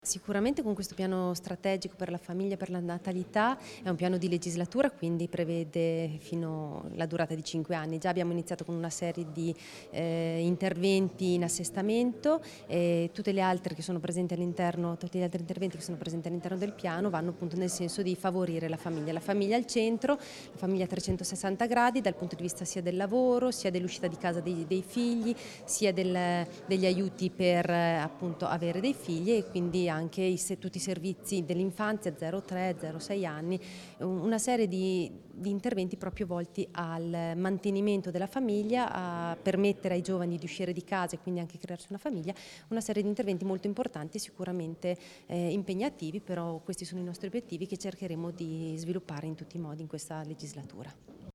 Sicuramente con questo piano strategico per la famiglia e per la natalità è un piano di legislatura, quindi prevede fino alla durata di 5 anni. Già abbiamo iniziato con una serie di interventi in assestamento e tutte le altre che sono presenti all'interno, tutti gli altri interventi che sono presenti all'interno del piano vanno appunto nel senso di favorire la famiglia al centro, la famiglia a 360 gradi dal punto di vista sia del lavoro, sia dell'uscita di casa dei figli, sia degli aiuti per appunto avere dei figli e quindi anche tutti i servizi dell'infanzia 0-3, 0-6 anni, una serie di interventi proprio volti al mantenimento della famiglia, a permettere ai giovani di uscire di casa e quindi anche crearsi una famiglia, una serie di interventi molto importanti e sicuramente impegnativi, però questi sono i nostri obiettivi che cercheremo di sviluppare in tutti i modi in questa legislatura.